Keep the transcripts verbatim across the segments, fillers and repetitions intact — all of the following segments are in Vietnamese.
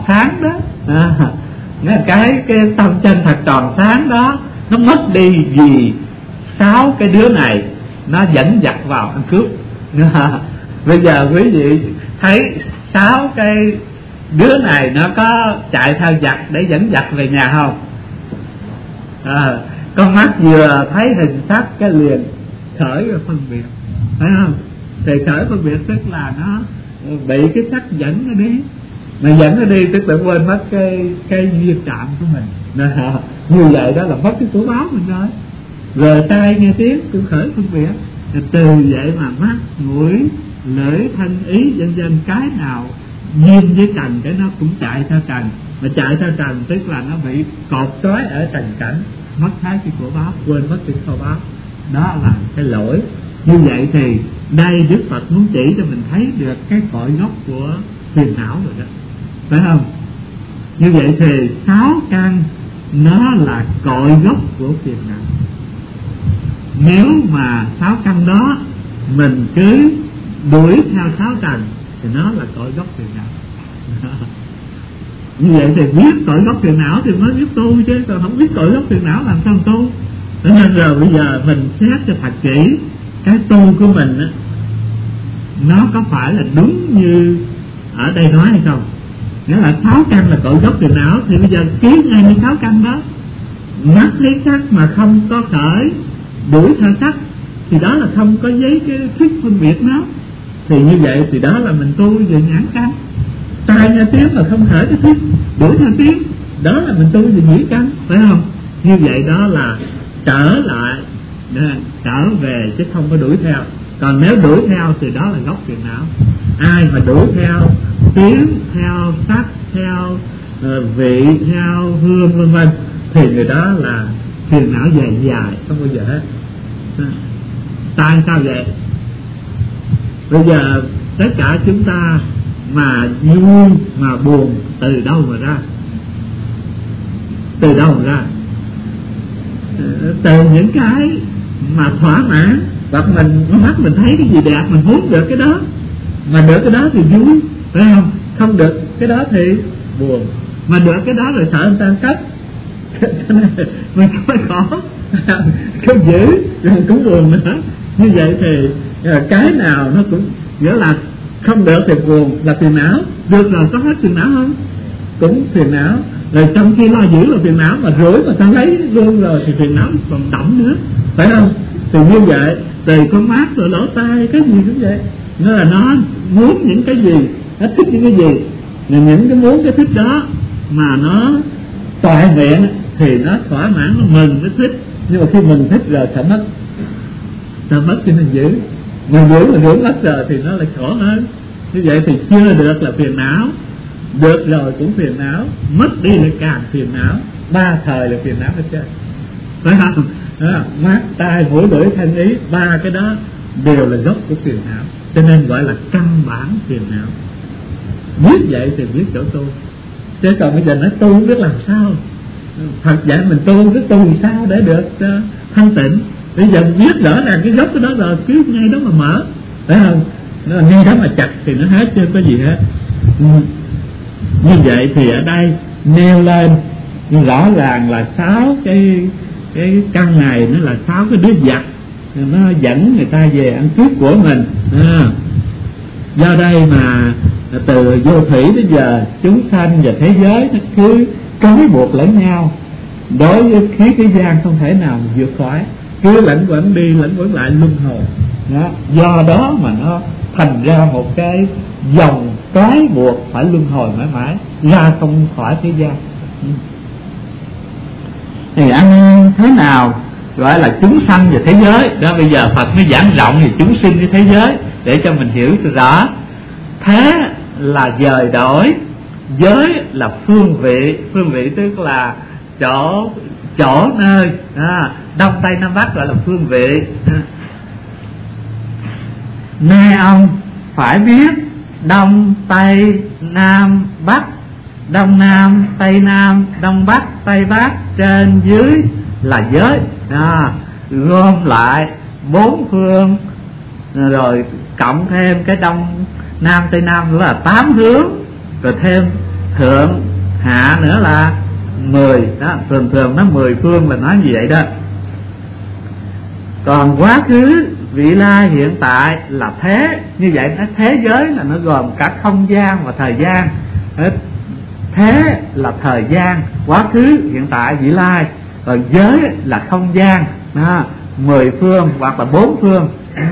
tròn sáng đó, à, cái cái tâm chân thật tròn sáng đó nó mất đi vì sáu cái đứa này nó dẫn dắt vào ăn cướp. À, bây giờ quý vị thấy sáu cái đứa này nó có chạy theo giặc để dẫn dắt về nhà không? À, con mắt vừa thấy hình sắc cái liền khởi rồi phân biệt, phải không? Thì khởi phân biệt tức là nó bị cái sắc dẫn nó đi, mà dẫn nó đi tức là quên mất cái cái duyên trạm của mình. À, như vậy đó là mất cái của báo mình rồi. Rồi tai nghe tiếng cũng khởi phân biệt. Từ vậy mà mắt mũi lưỡi thân ý vân vân, cái nào duyên với trần cái nó cũng chạy theo trần, mà chạy theo trần tức là nó bị cột trói ở trần cảnh, mất thái cái của báo, quên mất cái kho báo. Đó là cái lỗi. Như vậy thì đây Đức Phật muốn chỉ cho mình thấy được cái cội gốc của phiền não rồi đó, phải không? Như vậy thì sáu căn nó là cội gốc của phiền não. Nếu mà sáu căn đó mình cứ đuổi theo sáu trần thì nó là cội gốc phiền não. Như vậy thì biết cội gốc phiền não thì mới biết tu, chứ còn không biết cội gốc phiền não làm sao tu. Cho nên rồi bây giờ mình xét cho thật kỹ cái tu của mình á, nó có phải là đúng như ở đây nói hay không? Nghĩa là sáu căn là cội gốc phiền não, thì bây giờ ký ngay như sáu căn đó. Mắt thấy sắc mà không có khởi đuổi theo sắc thì đó là không có giấy cái thuyết phân biệt nó, thì như vậy thì đó là mình tu về nhãn căn. Tai nghe tiếng mà không khởi cái thuyết đuổi theo tiếng, đó là mình tu về nhĩ căn, phải không? Như vậy đó là trở lại, trở về chứ không có đuổi theo. Còn nếu đuổi theo thì đó là gốc phiền não. Ai mà đuổi theo tiếng, theo sắc, theo uh, vị, theo hương vân vân thì người đó là phiền não dài dài không bao giờ hết. Tại sao vậy? Bây giờ tất cả chúng ta mà vui mà buồn từ đâu mà ra? Từ đâu mà ra? Từ những cái mà thỏa mãn, hoặc mình mắt mình thấy cái gì đẹp mình muốn được cái đó, mà được cái đó thì vui, phải không? Không được cái đó thì buồn, mà được cái đó rồi sợ người ta cất mình phải khó không giữ rồi cũng buồn nữa. Như vậy thì cái nào nó cũng nghĩa là không được thì buồn là phiền não, được rồi có hết phiền não không? Cũng phiền não. Rồi trong khi lo giữ là phiền não, mà rủi mà ta lấy luôn rồi thì phiền não còn đậm nữa, phải không? Thì như vậy từ con mắt rồi lỗ tai cái gì cũng vậy, nó là nó muốn những cái gì, nó thích những cái gì, là những cái muốn cái thích đó mà nó toại nguyện thì nó thỏa mãn, nó mừng, nó thích. Nhưng mà khi mình thích rồi sợ mất, sợ mất cho nên giữ, mà giữ mà giữ mất rồi thì nó lại khổ hơn. Như vậy thì chưa được là phiền não, được rồi cũng phiền não, mất đi là càng phiền não, ba thời là phiền não hết trơn, phải không? Đó, mắt, tai, mũi, lưỡi, thân, ý, ba cái đó đều là gốc của phiền não, cho nên gọi là căn bản phiền não. Biết vậy thì biết chỗ tu, chứ còn bây giờ nói tu không biết làm sao. Phật dạy mình tu, biết tu làm sao để được uh, thanh tịnh. Bây giờ mình biết rõ ràng cái gốc của đó rồi, cứ ngay đó mà mở, phải không? Nó ngay đó mà chặt thì nó hết chứ có gì hết. Ừ. Như vậy thì ở đây nêu lên rõ ràng là sáu cái cái căn này, nó là sáu cái đứa giặc, nó dẫn người ta về ăn cướp của mình. À, do đây mà từ vô thủy đến giờ chúng sanh và thế giới nó cứ trói buộc lẫn nhau, đối với khí thế gian không thể nào mà vượt khỏi, cứ lẫn quẩn đi lẫn quẩn lại luân hồi đó. Do đó mà nó thành ra một cái dòng trói buộc phải luân hồi mãi mãi, ra không khỏi thế gian. Thì ăn thế nào gọi là chúng sanh và thế giới đó? Bây giờ Phật mới giảng rộng thì chúng sinh với thế giới để cho mình hiểu rõ. Thế là dời đổi, giới là phương vị, phương vị tức là chỗ chỗ nơi, à, đông tây nam bắc gọi là phương vị. À. Nay ông phải biết đông tây nam bắc, đông nam tây nam, đông bắc tây bắc, trên dưới là giới, à, gom lại bốn phương rồi cộng thêm cái đông nam tây nam nữa là tám hướng, rồi thêm thượng hạ nữa là mười đó, thường thường nó mười phương là nói như vậy đó. Còn quá khứ vị lai hiện tại là thế. Như vậy nó thế giới là nó gồm cả không gian và thời gian. Thế là thời gian, quá khứ hiện tại vị lai, còn giới là không gian đó, mười phương hoặc là bốn phương.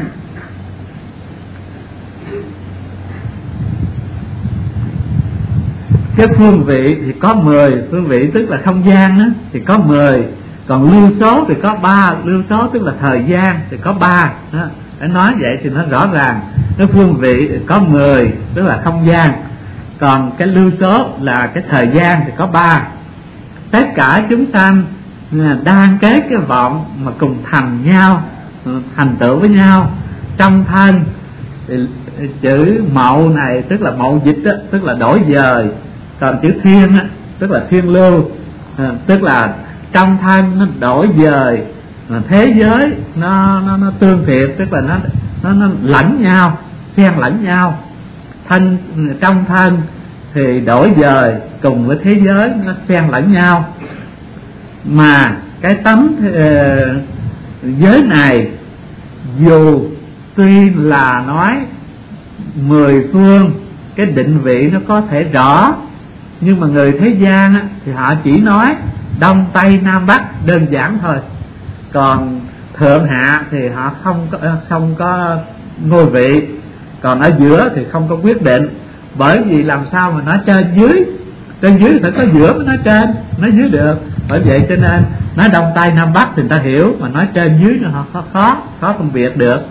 Cái phương vị thì có mười, phương vị tức là không gian đó, thì có mười. Còn lưu số thì có ba, lưu số tức là thời gian thì có ba đó. Để nói vậy thì nó rõ ràng. Cái phương vị có mười tức là không gian, còn cái lưu số là cái thời gian thì có ba. Tất cả chúng sanh đang kết cái vọng mà cùng thành nhau, thành tựu với nhau trong thân. Thì chữ mậu này tức là mậu dịch đó, tức là đổi dời. Còn chữ thiên đó, tức là thiên lưu, tức là trong thân nó đổi dời, thế giới nó nó, nó tương thiệp, tức là nó nó nó lẫn nhau, xen lẫn nhau. Thân trong thân thì đổi dời cùng với thế giới nó xen lẫn nhau. Mà cái tấm uh, giới này dù tuy là nói mười phương, cái định vị nó có thể rõ, nhưng mà người thế gian á, thì họ chỉ nói đông tây nam bắc đơn giản thôi. Còn thượng hạ thì họ không có không có ngôi vị, còn ở giữa thì không có quyết định. Bởi vì làm sao mà nói trên dưới, trên dưới phải có giữa mới nói trên, nói dưới được. Bởi vậy cho nên nói đông tây nam bắc thì người ta hiểu, mà nói trên dưới nó khó khó khó phân biệt được.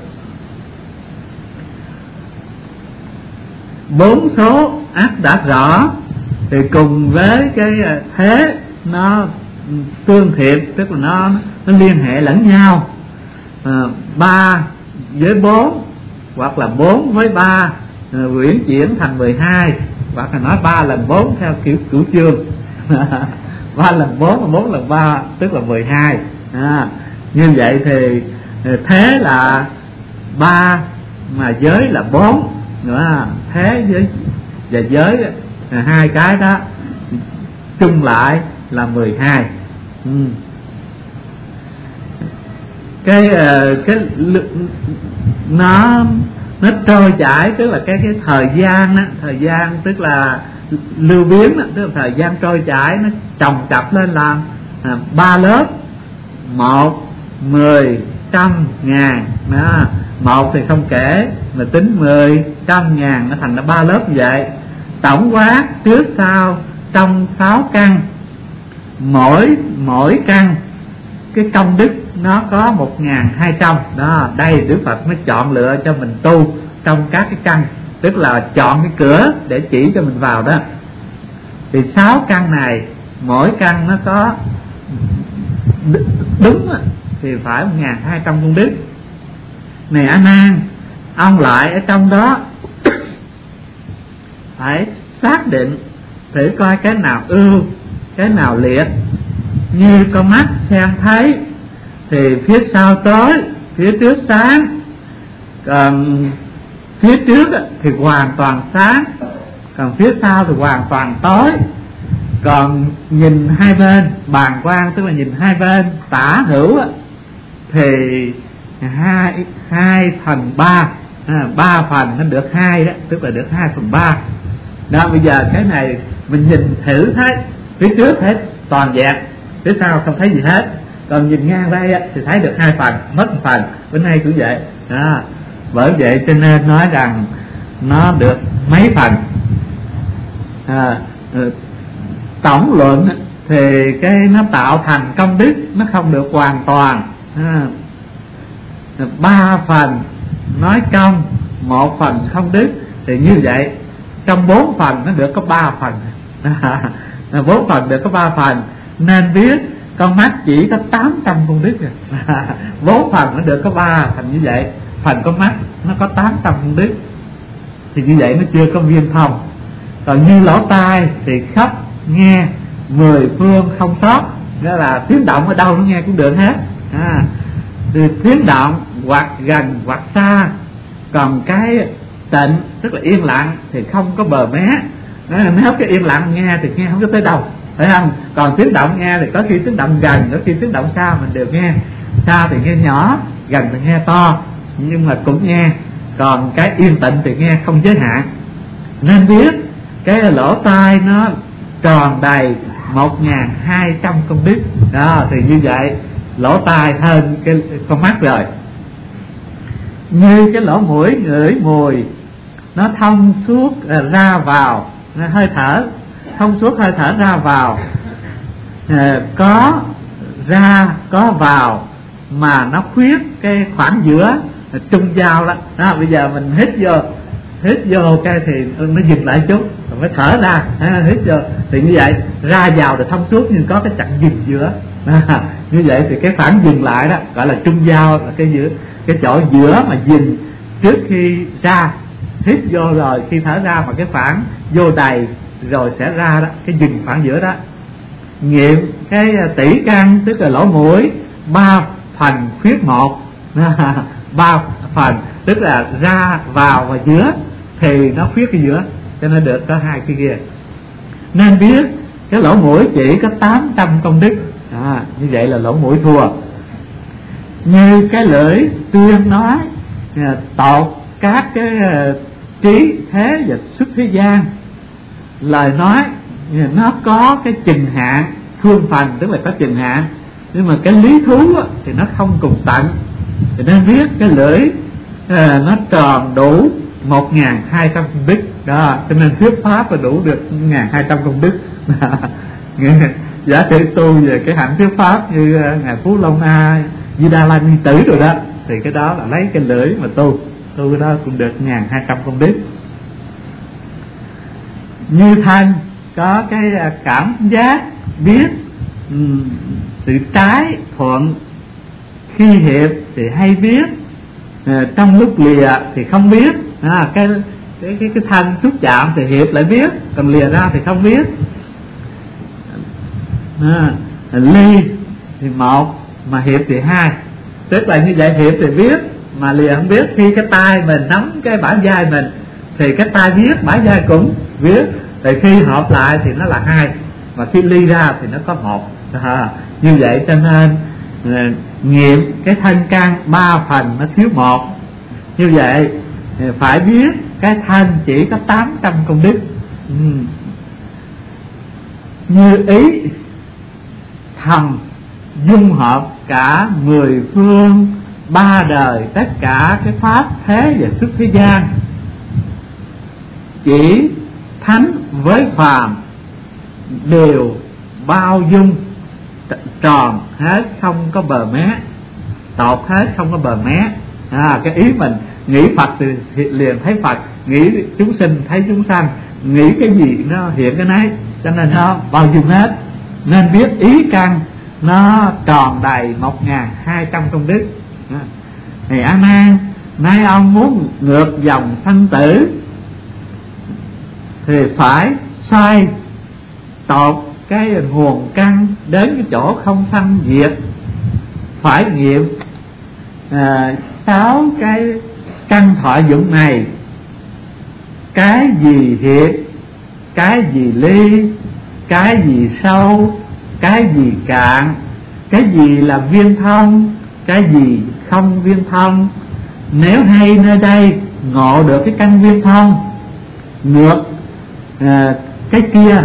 Bốn số ác đã rõ thì cùng với cái thế nó tương thiệp, tức là nó nó liên hệ lẫn nhau. À, ba với bốn hoặc là bốn với ba quyển chuyển thành mười hai, hoặc là nói ba lần bốn theo kiểu cửu chương. Ba lần bốn, bốn lần ba tức là mười hai. À, như vậy thì thế là ba mà giới là bốn nữa. Thế với và giới hai cái đó chung lại là mười hai. Ừ. Cái cái nó nó trôi chảy, tức là cái cái thời gian đó, thời gian tức là lưu biến đó, tức là thời gian trôi chảy nó chồng chập lên làm à, ba lớp: một, mười, trăm, ngàn đó. Một thì không kể, mà tính mười, trăm, ngàn nó thành ra ba lớp như vậy. Tổng quát trước sau trong sáu căn, mỗi mỗi căn cái công đức nó có một ngàn hai trăm đó. Đây Đức Phật mới chọn lựa cho mình tu trong các cái căn, tức là chọn cái cửa để chỉ cho mình vào đó. Thì sáu căn này mỗi căn nó có đúng thì phải một ngàn hai trăm công đức. Này A Nan, ông lại ở trong đó phải xác định thử coi cái nào ưu, cái nào liệt. Như con mắt xem thấy thì phía sau tối, phía trước sáng. Còn phía trước thì hoàn toàn sáng, còn phía sau thì hoàn toàn tối. Còn nhìn hai bên, bàng quang tức là nhìn hai bên tả hữu thì hai hai phần ba, à, ba phần nó được hai đó, tức là được hai phần ba. Đó, bây giờ cái này mình nhìn thử thấy phía trước thấy toàn vẹn, phía sau không thấy gì hết. Còn nhìn ngang đây thì thấy được hai phần, mất một phần. Bữa nay cũng vậy đó. Bởi vậy cho nên nói rằng nó được mấy phần. à, Tổng luận thì cái nó tạo thành công đức nó không được hoàn toàn. à, Ba phần nói công, một phần không đức, thì như vậy trong bốn phần nó được có ba phần. Bốn phần được có ba phần, nên biết con mắt chỉ có tám trăm công đức rồi. Bốn phần nó được có ba thành như vậy, phần con mắt nó có tám trăm công đức, thì như vậy nó chưa có viên thông. Còn như lỗ tai thì khắp nghe mười phương không sót, đó là tiếng động ở đâu nó nghe cũng được hết. à, thì tiếng động hoặc gần hoặc xa. Còn cái tịnh tức là yên lặng thì không có bờ mé, Nếu cái yên lặng nghe thì nghe không có tới đâu, phải không? Còn tiếng động nghe thì có khi tiếng động gần, có khi tiếng động xa mình đều nghe. Xa thì nghe nhỏ, gần thì nghe to, nhưng mà cũng nghe. Còn cái yên tĩnh thì nghe không giới hạn. Nên biết cái lỗ tai nó tròn đầy một ngàn hai trăm công đức. Đó, thì như vậy lỗ tai hơn cái con mắt rồi. Như cái lỗ mũi ngửi mùi, nó thông suốt ra vào, hơi thở thông suốt hơi thở ra vào, à, có ra có vào, mà nó khuyết cái khoảng giữa trung giao đó. Đó, bây giờ mình hít vô hít vô cái thì nó dừng lại chút, rồi mới thở ra, à, hít vô thì như vậy ra vào được thông suốt, nhưng có cái chặng dừng giữa. À, như vậy thì cái khoảng dừng lại đó gọi là trung giao, là cái giữa cái chỗ giữa mà dừng trước khi ra, hít vô rồi khi thở ra, mà cái khoảng vô đầy rồi sẽ ra đó, cái dừng khoảng giữa đó. Nghiệm cái tỷ căn, tức là lỗ mũi ba phần khuyết một, ba phần tức là ra vào và giữa thì nó khuyết cái giữa, cho nên được có hai cái kia. Nên biết cái lỗ mũi chỉ có tám trăm công đức. À, như vậy là lỗ mũi thua. Như cái lưỡi tuyên nói tột các cái trí thế và xuất thế gian, lời nói nó có cái chừng hạn, phương phần tức là có chừng hạn, nhưng mà cái lý thú thì nó không cùng tận. Thì nên biết cái lưỡi à, nó tròn đủ một ngàn hai trăm công đức. Đó, cho nên thuyết pháp là đủ được một ngàn hai trăm công đức. Giả sử tu về cái hạnh thuyết pháp như ngài Phú Long A, Di Đà La Ni Tử rồi đó, thì cái đó là lấy cái lưỡi mà tu, tu cái đó cũng được một ngàn hai trăm công đức. Như thân có cái cảm giác biết um, sự trái thuận, khi hiệp thì hay biết, à, trong lúc lìa thì không biết. À, cái, cái cái cái thân xúc chạm thì hiệp lại biết, còn lìa ra thì không biết. À, ly thì một mà hiệp thì hai, tức là như vậy, hiệp thì biết mà lìa không biết. Khi cái tay mình nắm cái bả vai mình thì cái tay biết, bả vai cũng biết, thì khi hợp lại thì nó là hai, mà khi ly ra thì nó có một. À, như vậy cho nên à, nghiệm cái thân căn ba phần nó thiếu một. Như vậy phải biết cái thân chỉ có tám trăm công đức. Ừ. Như ý thầm dung hợp cả mười phương ba đời, tất cả cái pháp thế và xuất thế gian, chỉ thánh với phàm đều bao dung, tròn hết không có bờ mé, tột hết không có bờ mé. À, cái ý mình nghĩ Phật thì liền thấy Phật, nghĩ chúng sinh thấy chúng sanh, nghĩ cái gì nó hiện cái nấy, cho nên nó bao dung hết. Nên biết ý căn nó tròn đầy một ngàn hai trăm công đức. Thì A Nan, nay ông muốn ngược dòng sanh tử thì phải xoay tột cái nguồn căn đến cái chỗ không sanh diệt, phải nghiệm à, sáu cái căn thọ dụng này, cái gì hiệp, cái gì ly, cái gì sâu, cái gì cạn, cái gì là viên thông, cái gì không viên thông. Nếu hay nơi đây ngộ được cái căn viên thông, ngược à, cái kia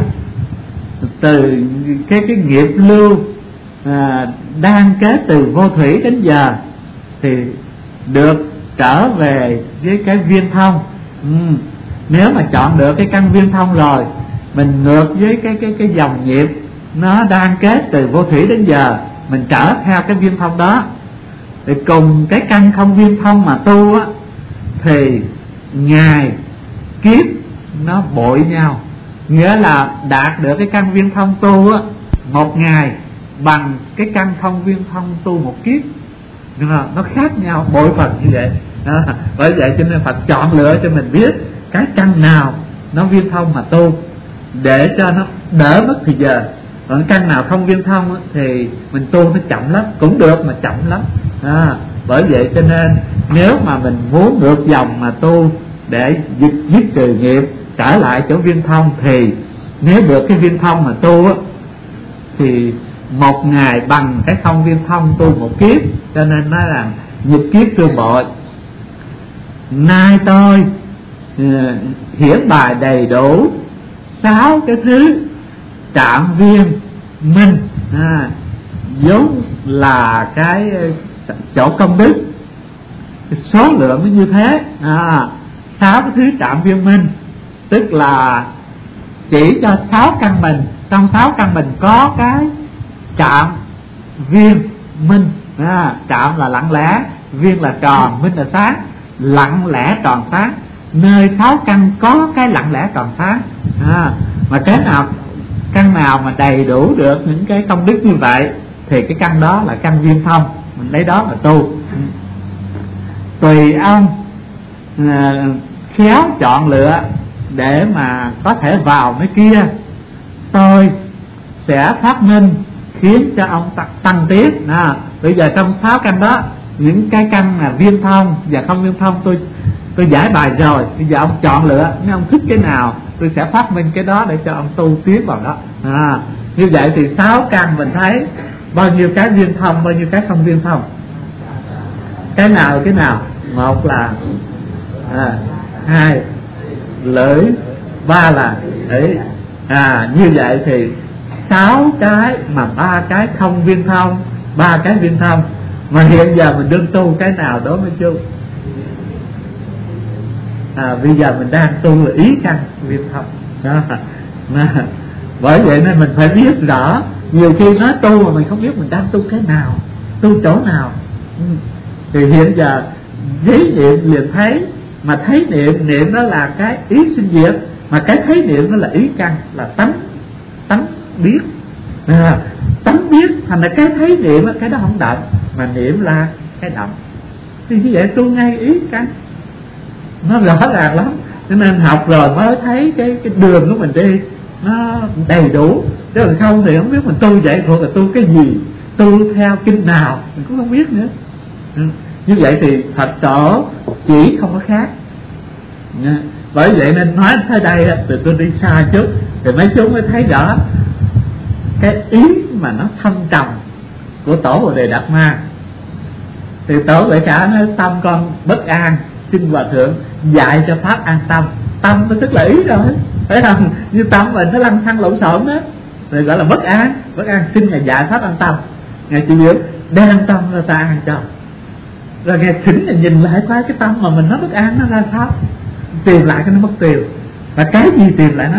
từ cái cái nghiệp lưu à, đang kết từ vô thủy đến giờ thì được trở về với cái viên thông. Ừ. Nếu mà chọn được cái căn viên thông rồi, mình ngược với cái cái cái dòng nghiệp nó đang kết từ vô thủy đến giờ, mình trở theo cái viên thông đó, thì cùng cái căn không viên thông mà tu á, thì ngày kiếp nó bội nhau. Nghĩa là đạt được cái căn viên thông tu á, một ngày bằng cái căn không viên thông tu một kiếp. Nó khác nhau bội phần như vậy. À, bởi vậy cho nên Phật chọn lựa cho mình biết cái căn nào nó viên thông mà tu, để cho nó đỡ mất thời giờ. Còn căn nào không viên thông thì mình tu nó chậm lắm, cũng được mà chậm lắm. À, bởi vậy cho nên nếu mà mình muốn ngược dòng mà tu để dứt, dứt trừ nghiệp trở lại chỗ viên thông. Thì nếu được cái viên thông mà tu á, thì một ngày bằng cái không viên thông tu một kiếp. Cho nên nói là nhịp kiếp tương bội. Nay tôi uh, hiển bài đầy đủ sáu cái thứ trạm viên minh, à, vốn là cái chỗ công đức, cái số lượng nó như thế. À, sáu cái thứ trạm viên minh tức là chỉ cho sáu căn mình. Trong sáu căn mình có cái trạm viên minh. À, trạm là lặng lẽ, viên là tròn, minh là sáng. Lặng lẽ tròn sáng, nơi sáu căn có cái lặng lẽ tròn sáng. À, mà cái nào căn nào mà đầy đủ được những cái công đức như vậy thì cái căn đó là căn viên thông, mình lấy đó mà tu. Tùy ông à, khéo chọn lựa để mà có thể vào mấy kia, tôi sẽ phát minh khiến cho ông tăng tiến. À, bây giờ trong sáu căn đó, những cái căn là viên thông và không viên thông tôi tôi giải bài rồi. Bây giờ ông chọn lựa, nếu ông thích cái nào tôi sẽ phát minh cái đó để cho ông tu tiến vào đó. À, như vậy thì sáu căn mình thấy bao nhiêu cái viên thông, bao nhiêu cái không viên thông. Cái nào cái nào? Một là à, hai lưỡi, ba là ấy. À, như vậy thì sáu cái mà ba cái không viên thông, ba cái viên thông. Mà hiện giờ mình đương tu cái nào đó mới chú? À, bây giờ mình đang tu là ý căn viên thông đó. Mà, bởi vậy nên mình phải biết rõ. Nhiều khi nói tu mà mình không biết mình đang tu cái nào, tu chỗ nào. Thì hiện giờ giấy niệm liền thấy. Mà thấy niệm, niệm đó là cái ý sinh diệt. Mà cái thấy niệm đó là ý căn, là tánh, tánh biết. À, tánh biết thành là cái thấy niệm, cái đó không động, mà niệm là cái động. Thì như vậy tu ngay ý căn, nó rõ ràng lắm. Cho nên học rồi mới thấy cái, cái đường của mình đi nó đầy đủ. Chứ là không thì không biết mình tu vậy thuộc là tu cái gì, tu theo kinh nào mình cũng không biết nữa. Ừ. Như vậy thì Phật tổ chỉ không có khác. Nha. Bởi vậy nên nói tới đây từ tôi đi xa chút thì mấy chú mới thấy rõ cái ý mà nó thâm trầm của tổ Bồ Đề Đạt Ma. Thì tổ Bệ Khả nói tâm con bất an, xin hòa thượng dạy cho pháp an tâm. Tâm nó tức là ý rồi, phải không? Như tâm mình nó lăn xăng lộn xộn đó rồi gọi là bất an. Bất an xin ngài dạy pháp an tâm. Ngài chỉ biết đang tâm là ta an cho. Rồi ngài thỉnh là nhìn lại coi cái tâm mà mình nó bất an nó ra sao, tìm lại cái nó mất tiêu. Và cái gì tìm lại nó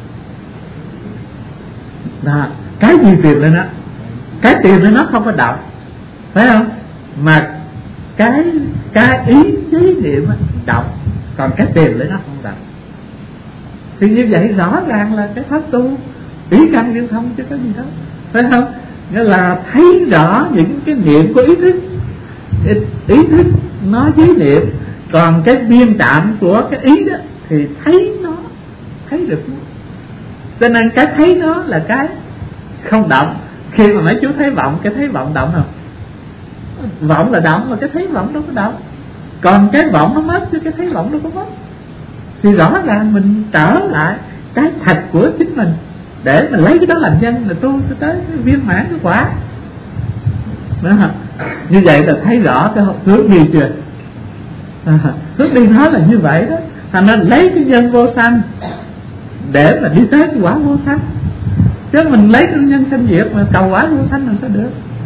đó, cái gì tìm lại nó? Cái tìm lại nó không có động, phải không? Mà cái cái ý chế niệm động, còn cái tìm lại nó không động. Thì như vậy rõ ràng là cái pháp tu ý căn viên thông chứ có gì đó, phải không? Nghĩa là thấy rõ những cái niệm của ý thức. Ý thức nó với niệm, còn cái biên trạm của cái ý đó thì thấy nó, thấy được nó. Cho nên cái thấy nó là cái không động. Khi mà mấy chú thấy vọng, cái thấy vọng động không? Vọng là động mà cái thấy vọng đâu có động. Còn cái vọng nó mất chứ cái thấy vọng đâu có mất. Thì rõ ràng mình trở lại cái thật của chính mình để mình lấy cái đó làm nhân, là tu cho tới cái viên mãn cái quả đó. Như vậy là thấy rõ cái hướng đi chưa? À, hướng đi nó là như vậy đó. Thành nên lấy cái nhân vô sanh để mà đi tới cái quả vô sanh. Chứ mình lấy cái nhân sanh diệt mà cầu quả vô sanh làm sao được?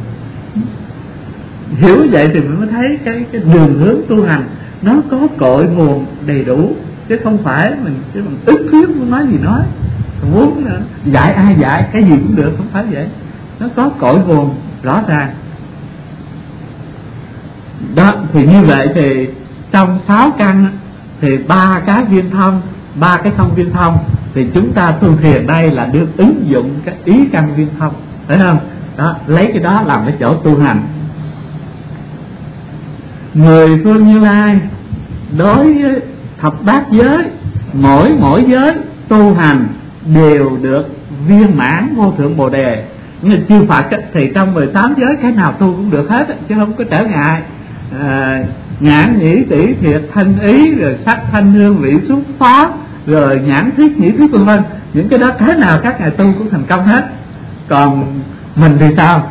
Hiểu vậy thì mình mới thấy cái, cái đường hướng tu hành nó có cội nguồn đầy đủ. Chứ không phải mình chứ mình ức thiết muốn nói gì nói, muốn dạy ai dạy cái gì cũng được, không phải vậy. Nó có cội nguồn rõ ràng đó. Thì như vậy thì trong sáu căn thì ba cái viên thông, ba cái không viên thông, thì chúng ta tu thiền đây là được ứng dụng cái ý căn viên thông, phải không? Đó, lấy cái đó làm cái chỗ tu hành. Người phương Như Lai đối với thập bát giới, mỗi mỗi giới tu hành đều được viên mãn vô thượng Bồ Đề. Nhưng chư Phật thì trong mười tám giới cái nào tu cũng được hết, chứ không có trở ngại. À, nhãn nhĩ tỷ thiệt thân ý, rồi sắc thanh hương vị xúc pháp, rồi nhãn thiết, nhĩ thiết vân vân. Những cái đó thế nào các ngài tu cũng thành công hết. Còn mình thì sao?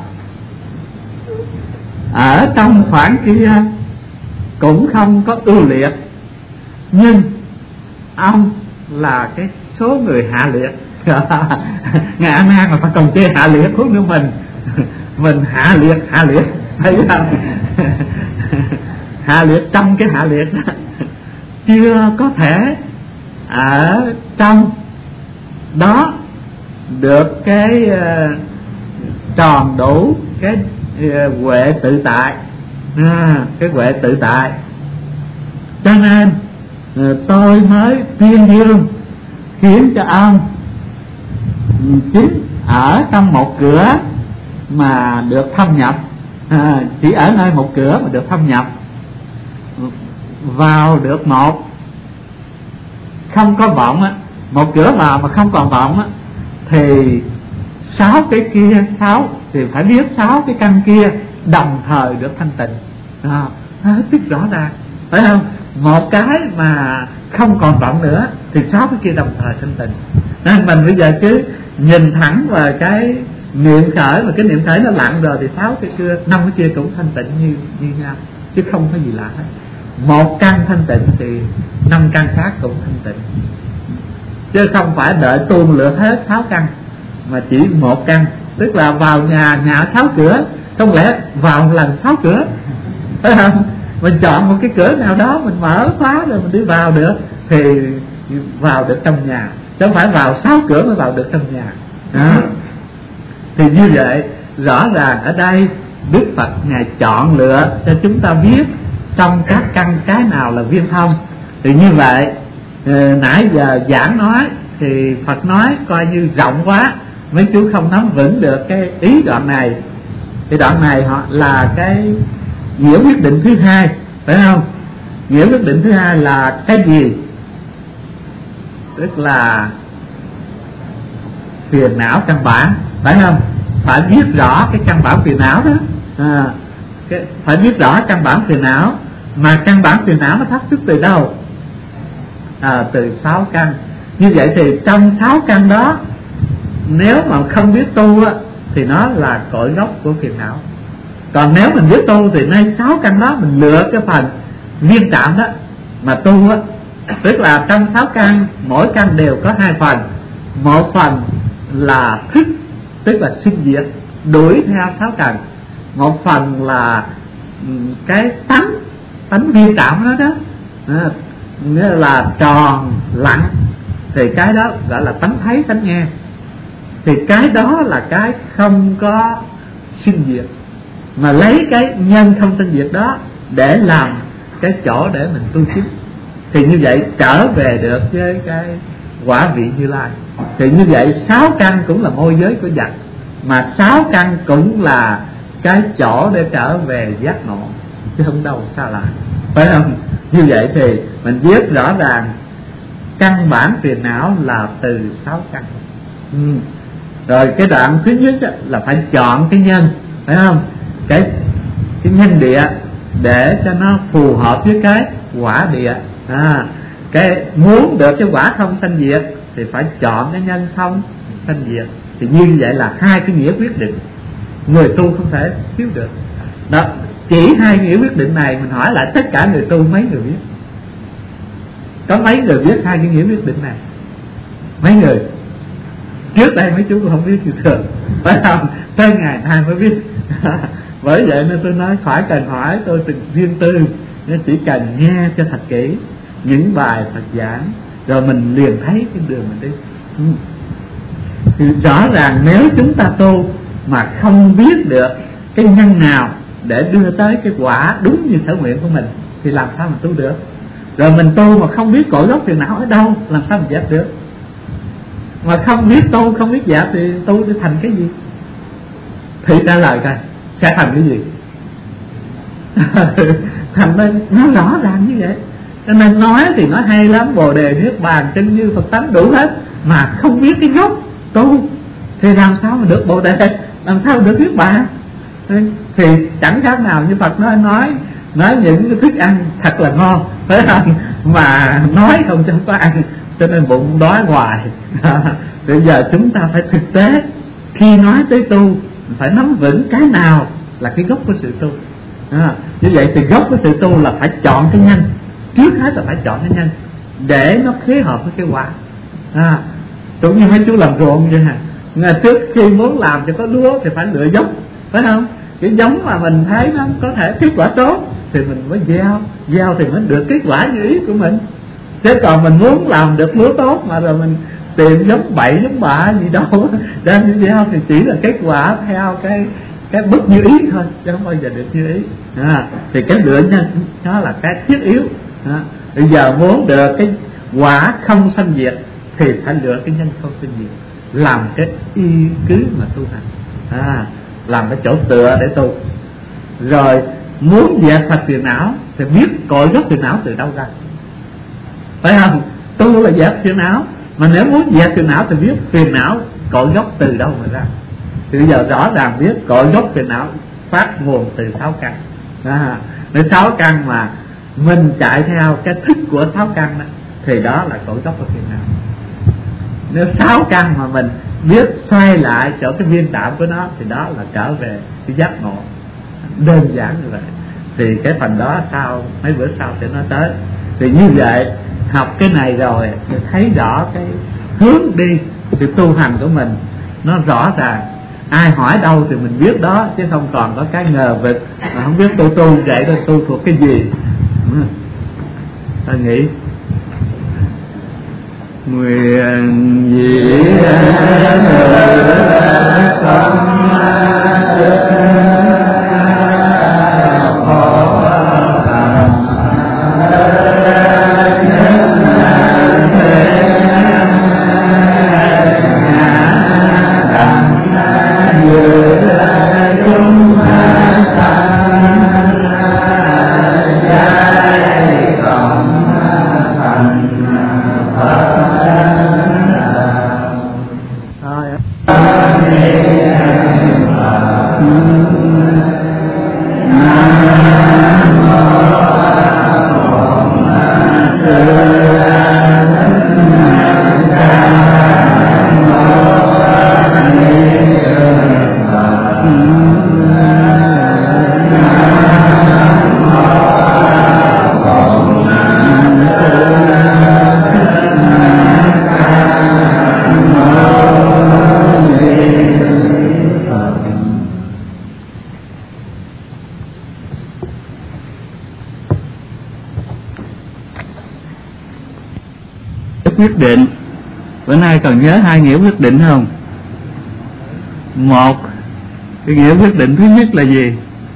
Ở trong khoảng kia cũng không có ưu liệt, nhưng ông là cái số người hạ liệt. Ngài A Nan mà phải còn chê hạ liệt, huống nữa mình mình hạ liệt hạ liệt thấy không? Hạ liệt trong cái hạ liệt chưa có thể ở trong đó được cái uh, tròn đủ cái uh, huệ tự tại, à, cái huệ tự tại. Cho nên uh, tôi mới tuyên dương khiến cho ông chính ở trong một cửa mà được thâm nhập, à, chỉ ở nơi một cửa mà được thâm nhập vào được một không có vọng á, một cửa vào mà không còn vọng á, thì sáu cái kia sáu thì phải biết sáu cái căn kia đồng thời được thanh tịnh, à, hết sức rõ ràng, phải không? Một cái mà không còn vọng nữa thì sáu cái kia đồng thời thanh tịnh. Nên mình bây giờ cứ nhìn thẳng vào cái niệm khởi, mà cái niệm khởi nó lặng rồi thì sáu cái kia, năm cái kia cũng thanh tịnh như như nhau, chứ không có gì lạ hết. Một căn thanh tịnh thì năm căn khác cũng thanh tịnh, chứ không phải đợi tu lượt hết sáu căn, mà chỉ một căn. Tức là vào nhà, nhà sáu cửa, không lẽ vào lần sáu cửa, phải không? Mình chọn một cái cửa nào đó, mình mở khóa rồi mình đi vào được thì vào được trong nhà, chứ không phải vào sáu cửa mới vào được trong nhà đó. Thì như vậy rõ ràng ở đây Đức Phật Ngài chọn lựa cho chúng ta biết trong các căn cái nào là viên thông. Thì như vậy nãy giờ giảng nói thì Phật nói coi như rộng quá, mấy chú không nắm vững được cái ý đoạn này. Thì đoạn này họ là cái nghĩa quyết định thứ hai, phải không? Nghĩa quyết định thứ hai là cái gì? Tức là phiền não căn bản, phải không? Phải biết rõ cái căn bản phiền não đó, à, cái, phải biết rõ căn bản phiền não. Mà căn bản phiền não nó phát xuất từ đâu? À, từ sáu căn. Như vậy thì trong sáu căn đó, nếu mà không biết tu á, thì nó là cội gốc của phiền não. Còn nếu mình biết tu thì nơi sáu căn đó mình lựa cái phần viên trạm đó mà tu á. Tức là trong sáu căn, mỗi căn đều có hai phần. Một phần là thức, tức là sinh diệt, đuổi theo sáu căn. Một phần là cái tánh, tánh viên trạm đó đó, à, nghĩa là tròn lặng, thì cái đó gọi là tánh thấy, tánh nghe. Thì cái đó là cái không có sinh diệt, mà lấy cái nhân không sinh diệt đó để làm cái chỗ để mình tu chính. Thì như vậy trở về được với cái quả vị Như Lai. Thì như vậy sáu căn cũng là môi giới của vật, mà sáu căn cũng là cái chỗ để trở về giác ngộ, chứ không đâu xa lại, phải không? Như vậy thì mình biết rõ ràng căn bản phiền não là từ sáu căn. ừ. Rồi cái đoạn thứ nhất là phải chọn cái nhân, phải không? Cái, cái nhân địa để cho nó phù hợp với cái quả địa. à, Cái muốn được cái quả không sanh diệt thì phải chọn cái nhân không sanh diệt. Thì như vậy là hai cái nghĩa quyết định, người tu không thể thiếu được đó. Chỉ hai nghĩa quyết định này mình hỏi lại tất cả người tu mấy người biết? Có mấy người biết hai cái nghĩa quyết định này? Mấy người? Trước đây mấy chú cũng không biết gì thường, phải không? Tới ngày nay mới biết. Bởi vậy nên tôi nói khỏi cần hỏi tôi từng riêng tư, nên chỉ cần nghe cho thật kỹ những bài Phật giảng rồi mình liền thấy cái đường mình đi. ừ. Thì rõ ràng nếu chúng ta tu mà không biết được cái nhân nào để đưa tới cái quả đúng như sở nguyện của mình thì làm sao mình tu được? Rồi mình tu mà không biết cội gốc phiền não ở đâu, làm sao mình dẹp được? Mà không biết tu, không biết dẹp thì tu để thành cái gì? Thì trả lời coi sẽ thành cái gì? Thành nên nó rõ ràng như vậy. Cho nên nói thì nói hay lắm, Bồ Đề Niết Bàn chân như Phật tánh đủ hết, mà không biết cái gốc tu thì làm sao mà được Bồ Đề, làm sao mà được Niết Bàn? Thì chẳng khác nào như Phật nói nói nói những cái thức ăn thật là ngon, phải không? Mà nói không cho có ăn cho nên bụng đói hoài. Bây giờ chúng ta phải thực tế, khi nói tới tu phải nắm vững cái nào là cái gốc của sự tu. À, như vậy thì gốc của sự tu là phải chọn cái nhân, trước hết là phải chọn cái nhân để nó phối hợp với cái quả. À, cũng như mấy chú làm ruộng vậy hả, ngày trước khi muốn làm cho có lúa thì phải lựa giống, phải không? Cái giống mà mình thấy nó có thể kết quả tốt thì mình mới gieo, gieo thì mới được kết quả như ý của mình. Thế còn mình muốn làm được lúa tốt mà rồi mình tìm giống bậy giống bạ gì đâu đem đi gieo thì chỉ là kết quả theo cái cái bất như ý thôi, chứ không bao giờ được như ý. À, thì cái lựa nhân đó là cái thiết yếu. À, bây giờ muốn được cái quả không sanh diệt thì phải lựa cái nhân không sanh diệt làm cái y cứ mà tu hành. À, làm cái chỗ tựa để tu. Rồi muốn diệt sạch phiền não thì biết cội gốc phiền não từ đâu ra, phải không? Tu là diệt phiền não, mà nếu muốn diệt phiền não thì biết phiền não cội gốc từ đâu mà ra. Thì bây giờ rõ ràng biết cội gốc phiền não phát nguồn từ sáu căn. À, nếu sáu căn mà mình chạy theo cái thức của sáu căn đó, thì đó là cội gốc của phiền não. Nếu sáu căn mà mình biết xoay lại chỗ cái viên tạm của nó thì đó là trở về cái giác ngộ. Đơn giản như vậy. Thì cái phần đó sau mấy bữa sau sẽ nói tới. Thì như vậy học cái này rồi thì thấy rõ cái hướng đi sự tu hành của mình nó rõ ràng. Ai hỏi đâu thì mình biết đó, chứ không còn có cái ngờ vực mà không biết tu tu vậy đó, tu thuộc cái gì. Ta nghĩ nguyện gì con quyết định. Bữa nay còn nhớ hai nghĩa quyết định không? Một, cái nghĩa quyết định thứ nhất là gì?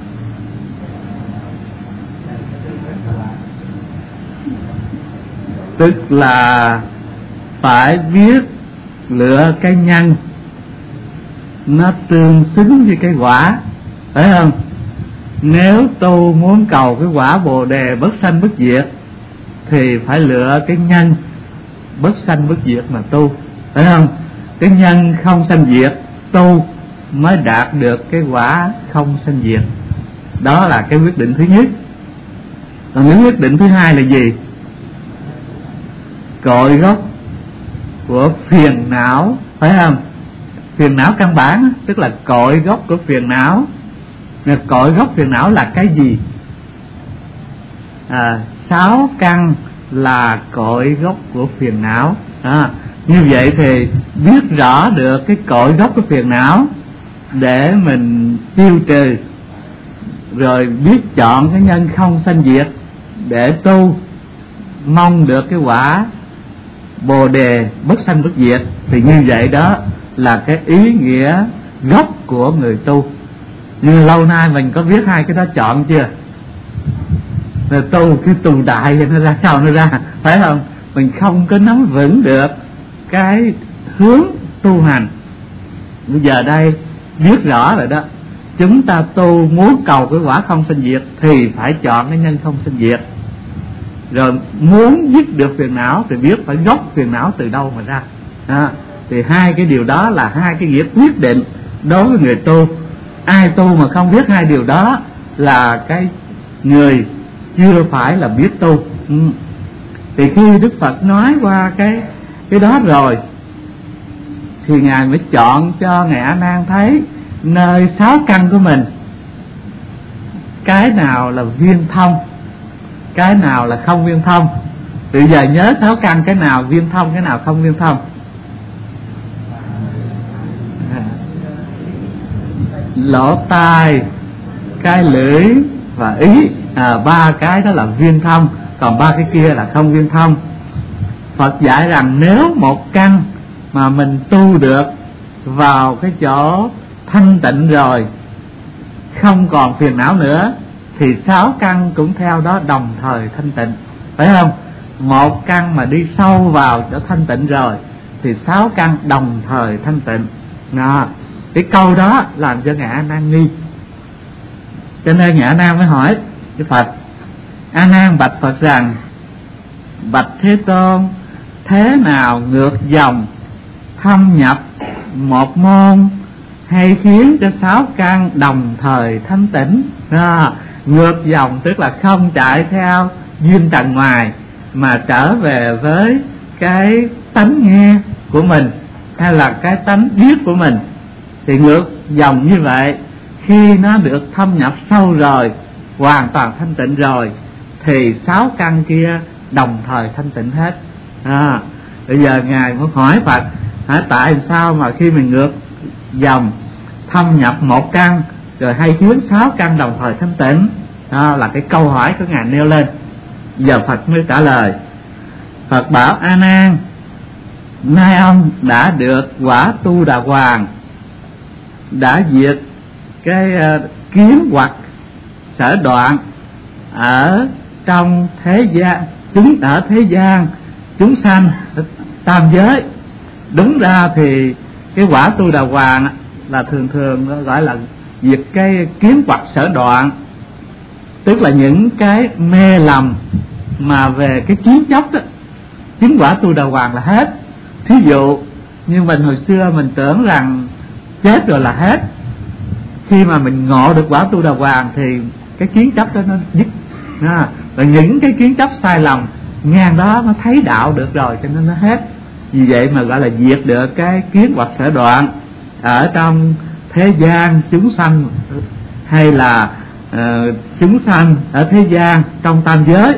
Tức là phải biết lựa cái nhân nó tương xứng với cái quả, phải không? Nếu tu muốn cầu cái quả Bồ Đề bất sanh bất diệt thì phải lựa cái nhân bất sanh bất diệt mà tu, phải không? Cái nhân không sanh diệt tu mới đạt được cái quả không sanh diệt. Đó là cái quyết định thứ nhất. Còn cái quyết định thứ hai là gì? Cội gốc của phiền não, phải không? Phiền não căn bản tức là cội gốc của phiền não. Cội gốc phiền não là cái gì? À, sáu căn là cội gốc của phiền não. À, như vậy thì biết rõ được cái cội gốc của phiền não để mình tiêu trừ, rồi biết chọn cái nhân không sanh diệt để tu, mong được cái quả Bồ Đề bất sanh bất diệt. Thì như vậy đó là cái ý nghĩa gốc của người tu. Nhưng lâu nay mình có biết hai cái đó chọn chưa? Rồi tu cái tu đại thì nó ra sao nó ra, phải không? Mình không có nắm vững được cái hướng tu hành. Bây giờ đây biết rõ rồi đó. Chúng ta tu muốn cầu cái quả không sanh diệt thì phải chọn cái nhân không sanh diệt. Rồi muốn dứt được phiền não thì biết phải gốc phiền não từ đâu mà ra. À, thì hai cái điều đó là hai cái nghĩa quyết định đối với người tu. Ai tu mà không biết hai điều đó là cái người chưa phải là biết tu. Ừ. Thì khi Đức Phật nói qua cái cái đó rồi thì Ngài mới chọn cho Ngài A Nan thấy nơi sáu căn của mình, cái nào là viên thông, cái nào là không viên thông. Bây giờ nhớ sáu căn, cái nào viên thông, cái nào không viên thông. Lỗ tai, cái lưỡi và ý, à, ba cái đó là viên thông, còn ba cái kia là không viên thông. Phật dạy rằng nếu một căn mà mình tu được vào cái chỗ thanh tịnh rồi, không còn phiền não nữa, thì sáu căn cũng theo đó đồng thời thanh tịnh, phải không? Một căn mà đi sâu vào chỗ thanh tịnh rồi thì sáu căn đồng thời thanh tịnh. Đó. Cái câu đó làm cho Ngài A Nan nghi, cho nên Ngài A Nan mới hỏi cái Phật. A Nan bạch Phật rằng: bạch Thế Tôn, thế nào ngược dòng thâm nhập một môn hay khiến cho sáu căn đồng thời thanh tịnh? À, ngược dòng tức là không chạy theo duyên trần ngoài, mà trở về với cái tánh nghe của mình hay là cái tánh biết của mình. Thì ngược dòng như vậy, khi nó được thâm nhập sâu rồi, hoàn toàn thanh tịnh rồi, thì sáu căn kia đồng thời thanh tịnh hết. À, bây giờ Ngài muốn hỏi Phật, hỏi tại sao mà khi mình ngược dòng thâm nhập một căn rồi hay khiến sáu căn đồng thời thanh tịnh? Đó là cái câu hỏi của Ngài nêu lên. Giờ Phật mới trả lời. Phật bảo: A Nan, nay ông đã được quả Tu Đà Hoàng, đã diệt cái uh, kiến hoặc sở đoạn ở trong thế gian, chúng ở thế gian chúng sanh tam giới. Đúng ra thì cái quả Tu Đà Hoàng là thường thường gọi là diệt cái kiến hoặc sở đoạn, tức là những cái mê lầm mà về cái kiến chóc đó. Chứng quả Tu Đà Hoàng là hết. Thí dụ như mình hồi xưa mình tưởng rằng chết rồi là hết, khi mà mình ngộ được quả Tu Đà Hoàng thì cái kiến chấp đó nó dứt. À, và những cái kiến chấp sai lầm ngang đó nó thấy đạo được rồi, cho nên nó hết. Vì vậy mà gọi là diệt được cái kiến hoặc sở đoạn ở trong thế gian chúng sanh, hay là uh, chúng sanh ở thế gian trong tam giới.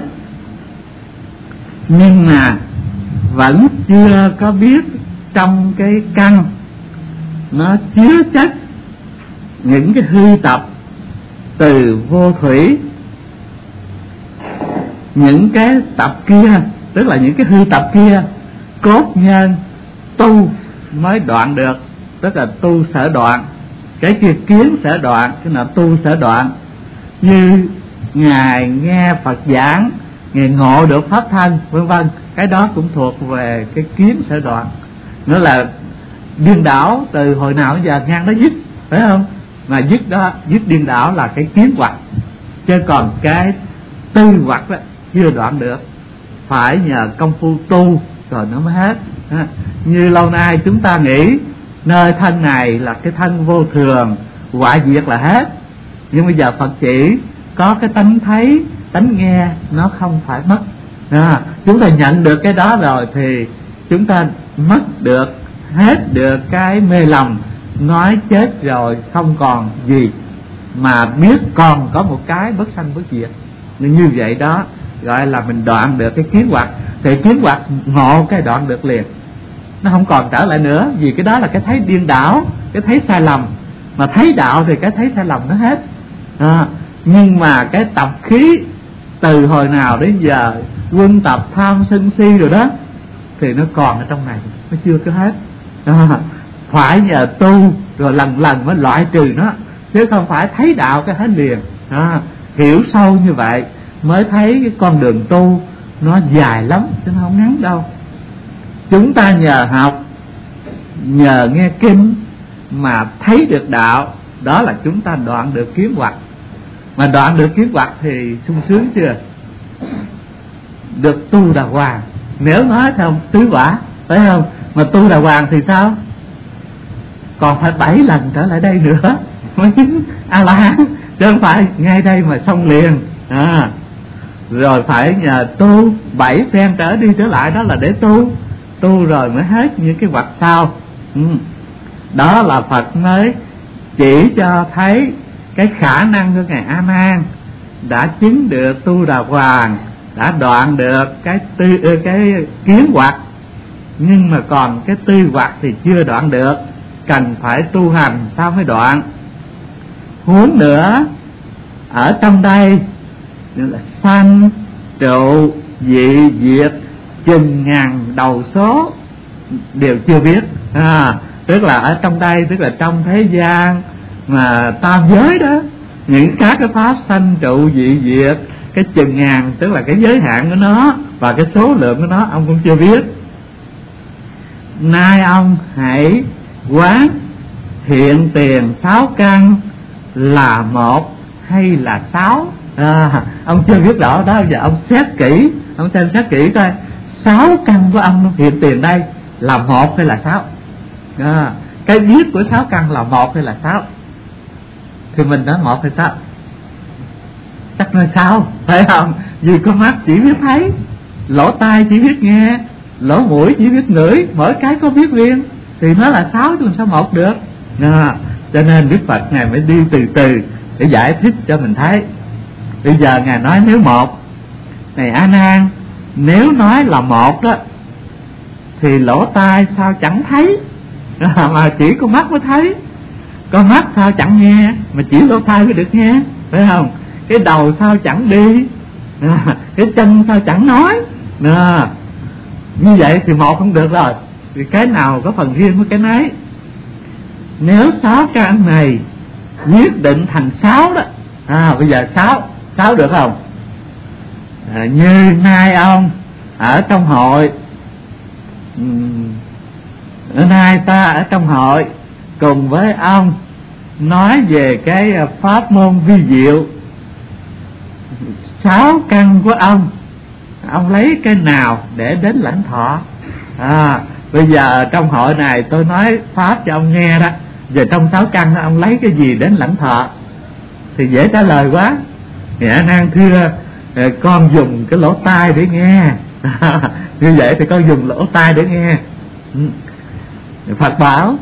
Nhưng mà vẫn chưa có biết trong cái căn nó chứa chất những cái hư tập từ vô thủy. Những cái tập kia, tức là những cái hư tập kia, cốt nhân tu mới đoạn được, tức là tu sở đoạn. Cái kia kiến sở đoạn, cái nào tu sở đoạn. Như Ngài nghe Phật giảng, Ngài ngộ được pháp thân, vân vân, cái đó cũng thuộc về cái kiến sở đoạn. Nó là điên đảo từ hồi nào đến giờ ngang đó dứt, phải không? Mà dứt đó, dứt điên đảo là cái kiến hoặc, chứ còn cái tư hoặc đó chưa đoạn được, phải nhờ công phu tu rồi nó mới hết. Như lâu nay chúng ta nghĩ nơi thân này là cái thân vô thường, hoại diệt là hết. Nhưng bây giờ Phật chỉ có cái tánh thấy, tánh nghe nó không phải mất. À, chúng ta nhận được cái đó rồi thì chúng ta mất được hết được cái mê lầm nói chết rồi không còn gì, mà biết còn có một cái bất sanh bất diệt. Nên như vậy đó gọi là mình đoạn được cái kiến hoặc. Thì kiến hoặc ngộ cái đoạn được liền, nó không còn trở lại nữa. Vì cái đó là cái thấy điên đảo, cái thấy sai lầm. Mà thấy đạo thì cái thấy sai lầm nó hết. À, nhưng mà cái tập khí từ hồi nào đến giờ, quân tập tham sân si rồi đó, thì nó còn ở trong này, nó chưa có hết. À, phải nhờ tu rồi lần lần mới loại trừ nó, chứ không phải thấy đạo cái hết liền. À, hiểu sâu như vậy mới thấy cái con đường tu nó dài lắm, chứ nó không ngắn đâu. Chúng ta nhờ học, nhờ nghe kinh mà thấy được đạo, đó là chúng ta đoạn được kiến hoặc. Mà đoạn được kiến hoặc thì sung sướng chưa? Được Tu Đà Hoàng, nếu nói theo tứ quả, phải không? Mà Tu Đà Hoàng thì sao? Còn phải bảy lần trở lại đây nữa mới chứng A La Hán, chứ không phải ngay đây mà xong liền. À, rồi phải nhờ tu bảy phen trở đi trở lại, đó là để tu, tu rồi mới hết những cái hoặc sau. Ừ. Đó là Phật mới chỉ cho thấy cái khả năng của ngài A Nan đã chứng được tu đà hoàng, đã đoạn được cái tư cái kiến hoặc, nhưng mà còn cái tư hoặc thì chưa đoạn được, cần phải tu hành sao mới đoạn. Huống nữa ở trong đây là sanh trụ dị diệt chừng ngàn đầu số đều chưa biết. À, tức là ở trong đây, tức là trong thế gian mà tam giới đó, những các cái pháp sanh trụ dị diệt cái chừng ngàn, tức là cái giới hạn của nó và cái số lượng của nó ông cũng chưa biết. Nay ông hãy quán hiện tiền sáu căn là một hay là sáu. À, ông chưa biết rõ đó, giờ ông xét kỹ, ông xem xét kỹ coi sáu căn của ông hiện tiền đây là một hay là sáu. À, cái biết của sáu căn là một hay là sáu, thì mình nói một hay sáu, chắc nói sáu, phải không? Vì con mắt chỉ biết thấy, lỗ tai chỉ biết nghe, lỗ mũi chỉ biết ngửi, mỗi cái có biết riêng, thì nó là sáu chứ làm sao một được. À, cho nên Đức Phật ngài mới đi từ từ để giải thích cho mình thấy. Bây giờ ngài nói nếu một, này A Nan, nếu nói là một đó thì lỗ tai sao chẳng thấy, à, mà chỉ con mắt mới thấy, con mắt sao chẳng nghe mà chỉ lỗ tai mới được nghe, phải không? Cái đầu sao chẳng đi, à, cái chân sao chẳng nói. À, như vậy thì một không được rồi, thì cái nào có phần riêng với cái nấy. Nếu sáu căn này quyết định thành sáu đó, à, bây giờ sáu sáu được không? À, như nay ông ở trong hội, bữa nay ta ở trong hội cùng với ông nói về cái pháp môn vi diệu, sáu căn của ông, ông lấy cái nào để đến lãnh thọ? À, bây giờ trong hội này tôi nói pháp cho ông nghe đó, giờ trong sáu căn đó ông lấy cái gì đến lãnh thọ? Thì dễ trả lời quá. Thì A Nan thưa, con dùng cái lỗ tai để nghe. Như vậy thì con dùng lỗ tai để nghe. Phật bảo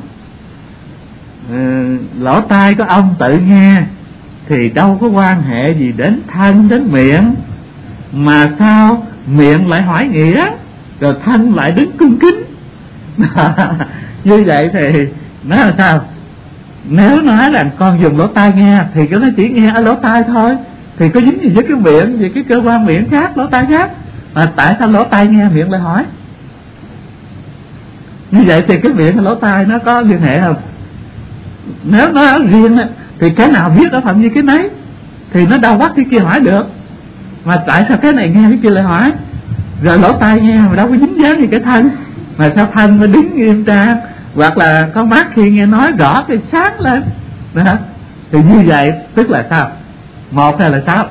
lỗ tai của ông tự nghe thì đâu có quan hệ gì đến thân đến miệng, mà sao miệng lại hỏi nghĩa, rồi thân lại đứng cung kính. Như vậy thì nó là sao? Nếu nói rằng con dùng lỗ tai nghe thì cái nó chỉ nghe ở lỗ tai thôi, thì có dính gì với cái miệng, vì cái cơ quan miệng khác, lỗ tai khác, mà tại sao lỗ tai nghe miệng lại hỏi? Như vậy thì cái miệng và lỗ tai nó có liên hệ không? Nếu nó riêng thì cái nào biết ở phạm vi cái nấy, thì nó đâu bắt cái kia hỏi được. Mà tại sao cái này nghe cái kia lại hỏi? Rồi lỗ tai nghe mà đâu có dính dáng gì cái thân, mà sao thân nó đứng nghiêm trang, hoặc là con mắt khi nghe nói rõ thì sáng lên đó. Thì như vậy tức là sao? Một hay là sáu?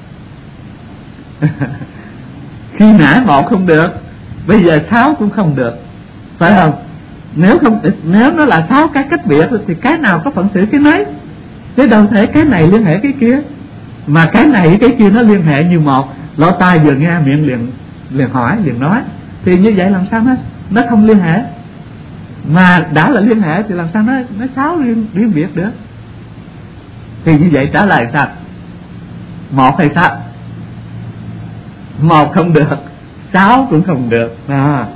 Khi nãy một không được, bây giờ sáu cũng không được, phải không? Nếu không, nếu nó là sáu cái cách biệt thì cái nào có phận sự cái nấy, chứ đâu thể cái này liên hệ cái kia, mà cái này cái kia nó liên hệ như một. Lỗ tai vừa nghe miệng liền liền hỏi liền nói, thì như vậy làm sao nó nó không liên hệ? Mà đã là liên hệ thì làm sao nó nó sáu riêng riêng biệt được? Thì như vậy trả lời sao? Một hay sao? Một không được, sáu cũng không được. À,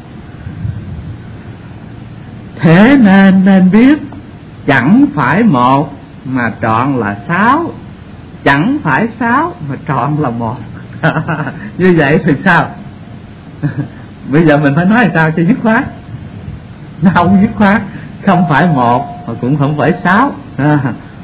thế nên nên biết chẳng phải một mà trọn là sáu, chẳng phải sáu mà trọn là một. Như vậy thì sao? Bây giờ mình phải nói sao cho dứt khoát? Nó không dứt khoát, không phải một mà cũng không phải sáu. À,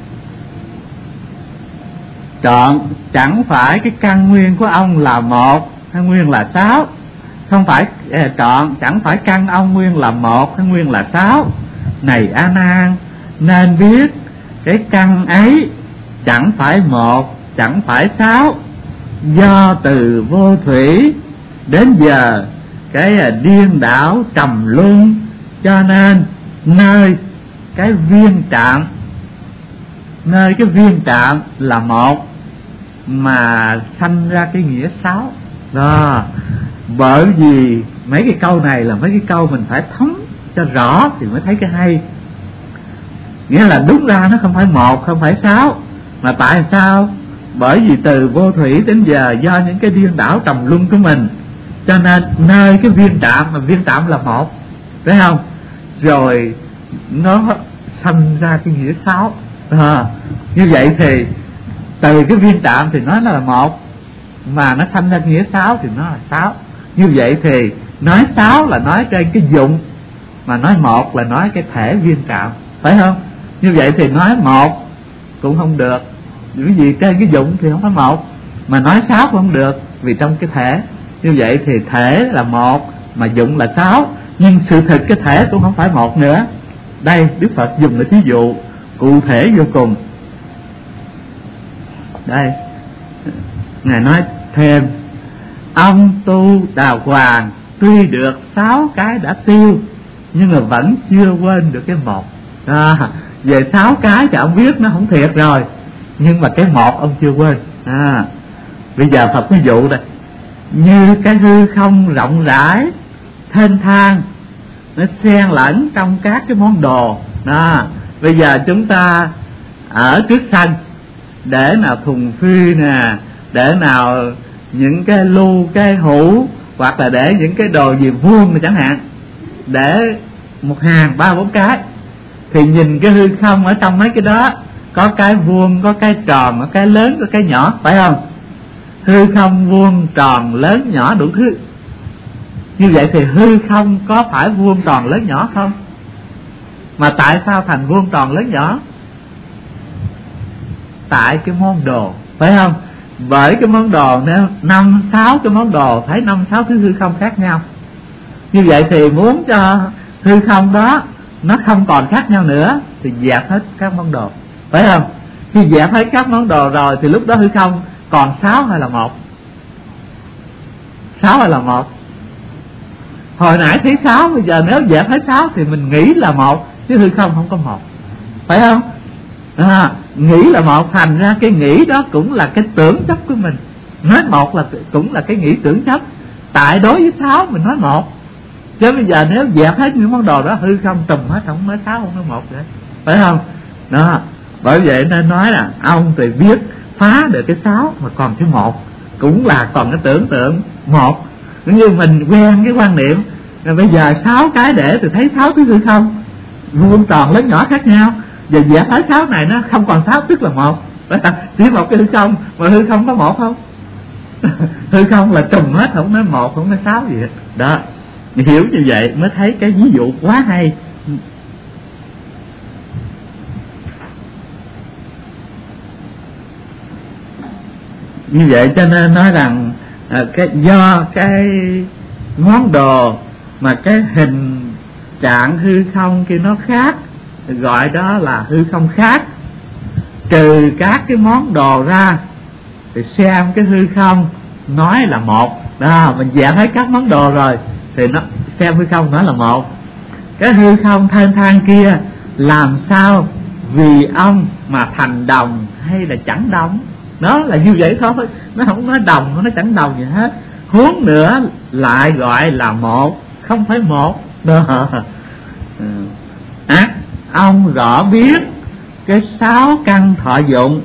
trọn chẳng phải cái căn nguyên của ông là một, căn nguyên là sáu. Không phải trọn chẳng phải căn ông nguyên là một, căn nguyên là sáu. Này A Nan, nên biết cái căn ấy chẳng phải một, chẳng phải sáu, do từ vô thủy đến giờ cái điên đảo trầm luân, cho nên nơi cái viên trạm, nơi cái viên trạm là một, mà sanh ra cái nghĩa sáu đó. Bởi vì mấy cái câu này là mấy cái câu mình phải thấm cho rõ thì mới thấy cái hay. Nghĩa là đúng ra nó không phải một, không phải sáu, mà tại sao? Bởi vì từ vô thủy đến giờ do những cái điên đảo trầm luân của mình, cho nên nơi cái viên trạm, mà viên trạm là một, phải không? Rồi nó sanh ra cái nghĩa sáu à, như vậy thì từ cái viên trạm thì nói nó là một, mà nó sanh ra nghĩa sáu thì nó là sáu. Như vậy thì nói sáu là nói trên cái dụng, mà nói một là nói cái thể viên trạm, phải không? Như vậy thì nói một cũng không được, bởi vì trên cái dụng thì không phải một, mà nói sáu cũng không được vì trong cái thể. Như vậy thì thể là một mà dụng là sáu, nhưng sự thực cái thể cũng không phải một nữa. Đây Đức Phật dùng cái thí dụ cụ thể vô cùng. Đây Ngài nói thêm: ông tu đào hoàng tuy được sáu cái đã tiêu, nhưng mà vẫn chưa quên được cái một à, về sáu cái thì ông biết nó không thiệt rồi, nhưng mà cái một ông chưa quên à. Bây giờ Phật ví dụ đây: như cái hư không rộng rãi thênh thang, nó xen lẫn trong các cái món đồ đó. Bây giờ chúng ta ở trước sân để nào thùng phi nè, để nào những cái lu cái hũ, hoặc là để những cái đồ gì vuông này chẳng hạn, để một hàng ba bốn cái, thì nhìn cái hư không ở trong mấy cái đó, có cái vuông, có cái tròn, có cái lớn, có cái nhỏ, phải không? Hư không vuông tròn lớn nhỏ đủ thứ. Như vậy thì hư không có phải vuông tròn lớn nhỏ không? Mà tại sao thành vuông tròn lớn nhỏ? Tại cái món đồ, phải không? Bởi cái món đồ nếu năm sáu cái món đồ thấy năm sáu thứ hư không khác nhau. Như vậy thì muốn cho hư không đó nó không còn khác nhau nữa thì dẹp hết các món đồ, phải không? Khi dẹp hết các món đồ rồi thì lúc đó hư không còn sáu hay là một? Sáu hay là một? Hồi nãy thấy sáu, bây giờ nếu dẹp hết sáu thì mình nghĩ là một, chứ hư không không có một, phải không? À, nghĩ là một, thành ra cái nghĩ đó cũng là cái tưởng chấp của mình. Nói một là cũng là cái nghĩ tưởng chấp. Tại đối với sáu mình nói một, chứ bây giờ nếu dẹp hết những món đồ đó hư không trùm hết, không nói sáu không nói một nữa, phải không? Đó, bởi vậy nên nói là ông thì biết phá được cái sáu mà còn cái một, cũng là còn cái tưởng tượng một. Cũng như mình quen cái quan niệm là bây giờ sáu cái để thì thấy sáu cái hư không vuông tròn lớn nhỏ khác nhau, giờ dẹp hết sáu này nó không còn sáu tức là một, chỉ một cái hư không, mà hư không có một không? Hư không là trùm hết, không nói một, không nói sáu gì hết. Đó, hiểu như vậy mới thấy cái ví dụ quá hay. Như vậy cho nên nói rằng à, cái do cái món đồ mà cái hình trạng hư không kia nó khác, gọi đó là hư không khác. Trừ các cái món đồ ra thì xem cái hư không nói là một. Đó, mình dẹp hết các món đồ rồi thì nó xem hư không nói là một. Cái hư không thênh thang kia làm sao vì ông mà thành đồng hay là chẳng đồng? Nó là như vậy thôi, nó không nói đồng, nó chẳng đồng gì hết. Huống nữa lại gọi là một, không phải một. Đó. À, ông rõ biết cái sáu căn thọ dụng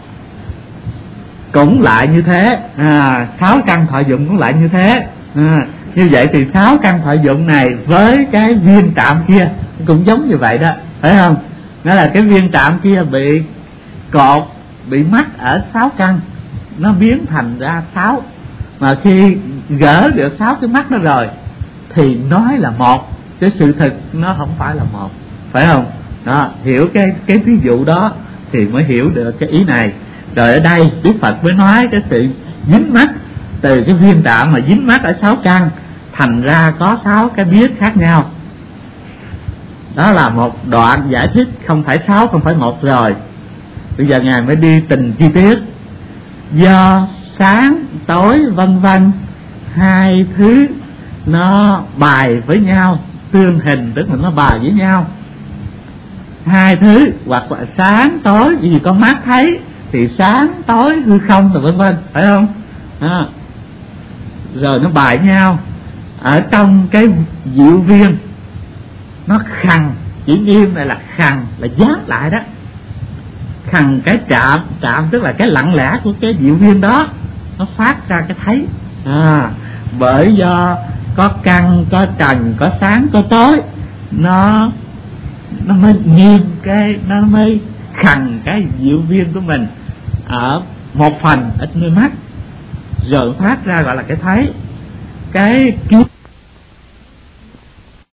cũng lại như thế. À, sáu căn thọ dụng cũng lại như thế. À, như vậy thì sáu căn thọ dụng này với cái viên trạm kia cũng giống như vậy đó, phải không? Nó là cái viên trạm kia bị cột, bị mắc ở sáu căn, nó biến thành ra sáu. Mà khi gỡ được sáu cái mắt đó rồi thì nói là một, chứ sự thực nó không phải là một, phải không? Đó, hiểu cái cái ví dụ đó thì mới hiểu được cái ý này. Rồi ở đây Đức Phật mới nói cái sự dính mắc từ cái viên trạm mà dính mắc ở sáu căn, thành ra có sáu cái biết khác nhau. Đó là một đoạn giải thích, không phải sáu, không phải một rồi. Bây giờ Ngài mới đi tình chi tiết. Do sáng, tối, vân vân, hai thứ nó bài với nhau, tương hình, tức là nó bài với nhau. Hai thứ hoặc là sáng, tối, vì con mắt thấy thì sáng tối hư không rồi vân vân, phải không? À, rồi nó bài nhau ở trong cái diệu viên, nó khằng, chữ nghiêm này là khằng, là dán lại đó. Khằng cái chạm, chạm tức là cái lặng lẽ của cái diệu viên đó, nó phát ra cái thấy. À, bởi do có căn, có trần, có sáng, có tối, nó nó mới nghiêm cái, nó mới khằng cái diệu viên của mình ở một phần ở nơi mắt, rồi phát ra gọi là cái thấy. Cái kiến